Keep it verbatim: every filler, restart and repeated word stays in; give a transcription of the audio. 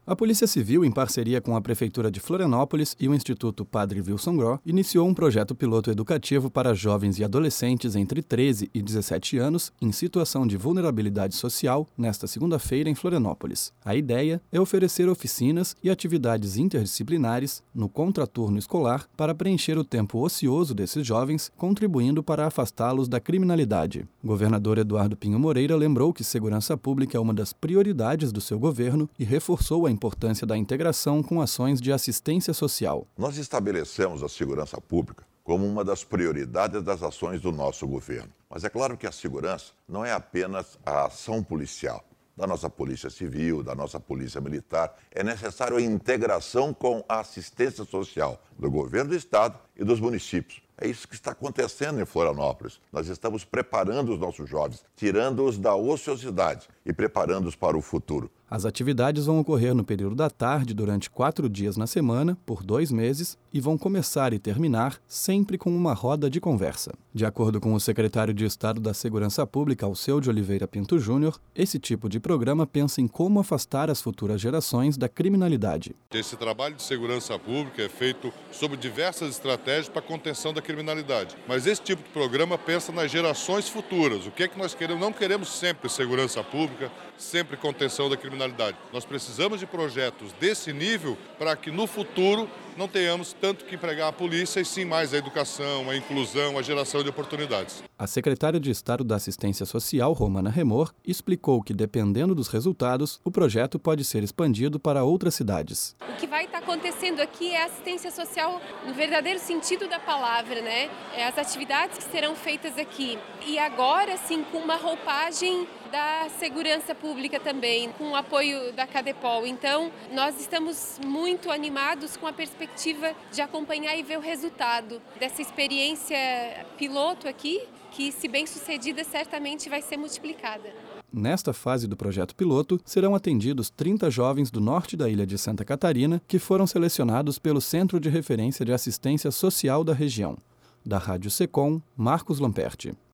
A Polícia Civil, em parceria com a Prefeitura de Florianópolis e o Instituto Padre Wilson Groh, iniciou um projeto piloto educativo para jovens e adolescentes entre treze e dezessete anos em situação de vulnerabilidade social nesta segunda-feira em Florianópolis. A ideia é oferecer oficinas e atividades interdisciplinares no contraturno escolar para preencher o tempo ocioso desses jovens, contribuindo para afastá-los da criminalidade. O governador Eduardo Pinho Moreira lembrou que segurança pública é uma das prioridades do seu governo e reforçou a a importância da integração com ações de assistência social. Nós estabelecemos a segurança pública como uma das prioridades das ações do nosso governo. Mas é claro que a segurança não é apenas a ação policial, da nossa Polícia Civil, da nossa Polícia Militar. É necessário a integração com a assistência social do governo do estado e dos municípios. É isso que está acontecendo em Florianópolis. Nós estamos preparando os nossos jovens, tirando-os da ociosidade e preparando-os para o futuro. As atividades vão ocorrer no período da tarde durante quatro dias na semana, por dois meses, e vão começar e terminar sempre com uma roda de conversa. De acordo com o secretário de Estado da Segurança Pública, Alceu de Oliveira Pinto Júnior, esse tipo de programa pensa em como afastar as futuras gerações da criminalidade. Esse trabalho de segurança pública é feito sob diversas estratégias para a contenção da criminalidade. Mas esse tipo de programa pensa nas gerações futuras. O que é que nós queremos? Não queremos sempre segurança pública, sempre contenção da criminalidade. Nós precisamos de projetos desse nível para que no futuro não tenhamos tanto que empregar a polícia e sim mais a educação, a inclusão, a geração de oportunidades. A secretária de Estado da Assistência Social, Romana Remor, explicou que, dependendo dos resultados, o projeto pode ser expandido para outras cidades. O que vai estar acontecendo aqui é assistência social no verdadeiro sentido da palavra, né? É as atividades que serão feitas aqui. E agora, sim, com uma roupagem da segurança pública também, com o apoio da Cadepol. Então, nós estamos muito animados com a perspectiva de acompanhar e ver o resultado dessa experiência piloto aqui, que, se bem sucedida, certamente vai ser multiplicada. Nesta fase do projeto piloto, serão atendidos trinta jovens do norte da ilha de Santa Catarina que foram selecionados pelo Centro de Referência de Assistência Social da região. Da Rádio Secom, Marcos Lamperti.